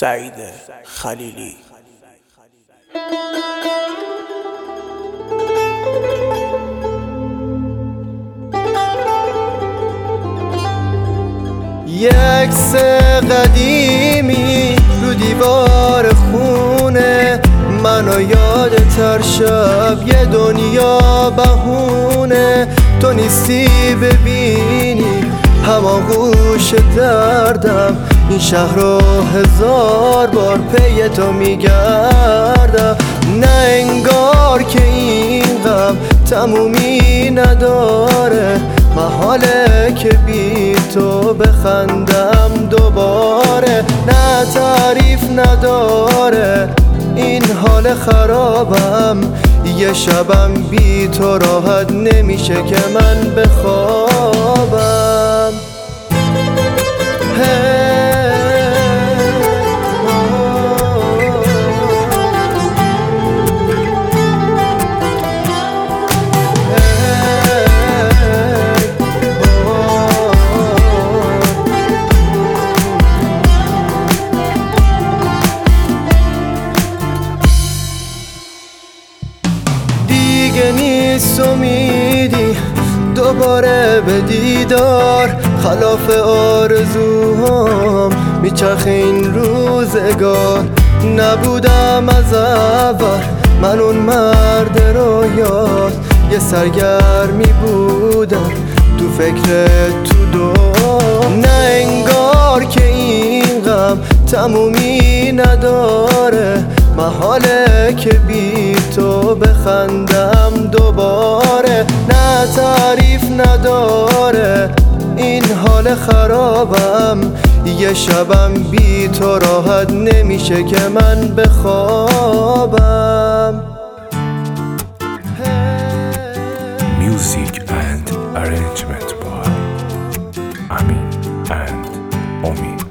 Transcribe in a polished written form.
سعید خلیلی. یه عکس قدیمی رو دیوار خونه منو یادت هر شب یه دنیا بهونه. تو نیستی ببینی هماغوش دردم، این شهر رو 1000 بار پی تو میگردم. نه انگار که این غم تمومی نداره، محاله که بی تو بخندم دوباره. نه تعریف نداره این حال خرابم، یه شبم بی تو راحت نمیشه که من بخوابم. دیگه نیست امیدی دوباره به دیدار، خلاف آرزوهام میچرخه این روزگار. نبودم از اول من اون مرد رویات، یه سرگرمی بودم تو فکر تو دور. نه انگار که این غم تمومی نداره، محاله که بی تو بخندم دوباره. نه تعریف نداره این حال خرابم، یه شبم بی تو راحت نمیشه که من بخوابم. Music and arrangement by Amin and Omi.